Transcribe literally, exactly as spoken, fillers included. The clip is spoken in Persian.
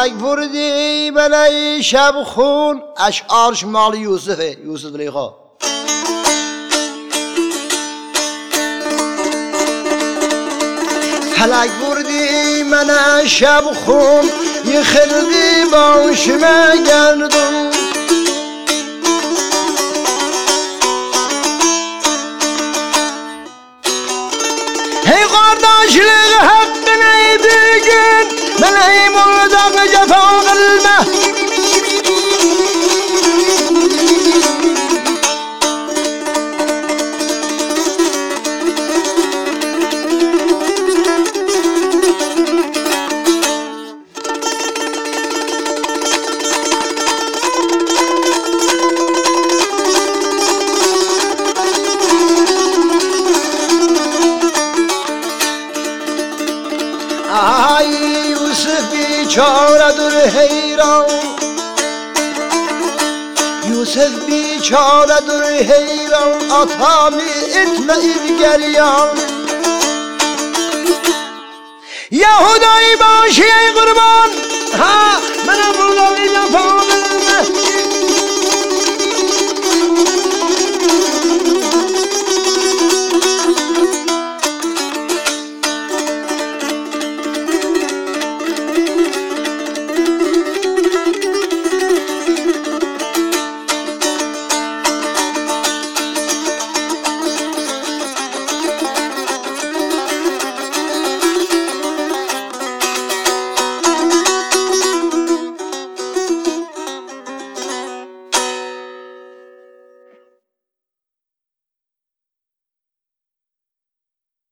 فلک بردی بلای شب خون. اشعارش مال یوسفه، یوسف زلیخا. فلک بردی من شب خون، یه خلقی باشم گردون. هی قرداشلق حق نی بگن، من ای مردق جفا قلبه. آی یوسف بیچاره در حیران، یوسف بیچاره در حیران. آتامی اتمعید گریان. یهودایی باشی ای قربان، ها منم بردم این لفظ